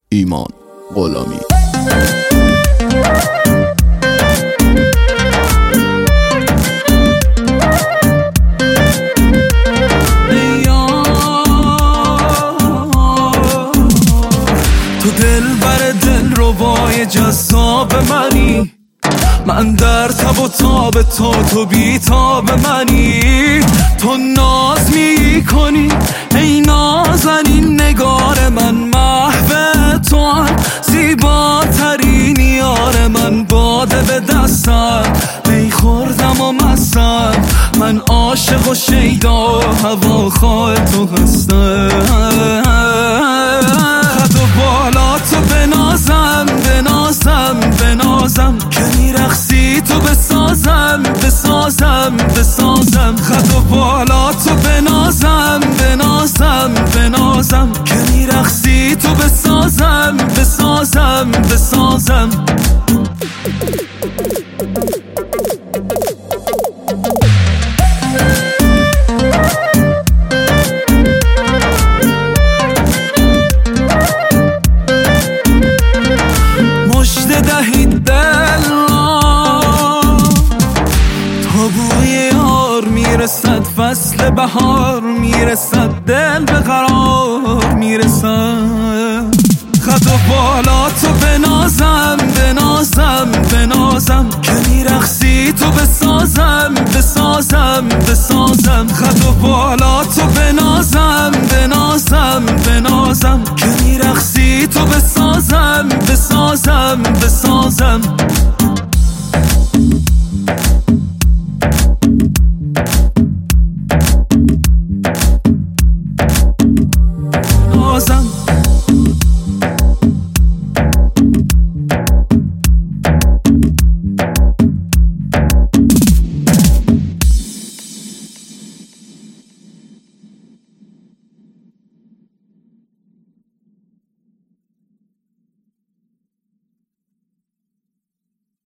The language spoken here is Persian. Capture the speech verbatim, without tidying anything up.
ایمان غلامی. تو دل بر دل ربای جذاب منی، من در تب و تاب تو، تو بی تاب منی. تو ناز می کنی ای نازنین نگار من، محو تو زیباترین یار من. باده به دستم می خوردم و مستم، من عاشق و شیدا و هواخواه تو هستم. خد و بالا تو بنازم بنازم بنازم، که میرقصی تو بسازم بسازم بسازم. خد و بالا تو بنازم بنازم بنازم، که میرقصی تو بسازم بسازم بسازم. مژده دهید دل را، تا بوی یار میرسد، فصل بهار میرسد، دل به قرار میرسد. خد و بالا تو بنازم بنازم بنازم، که میرقصی تو بسازم بسازم بسازم. خد و بالا تو بنازم بنازم بنازم، که میرقصی تو بسازم بسازم بسازم.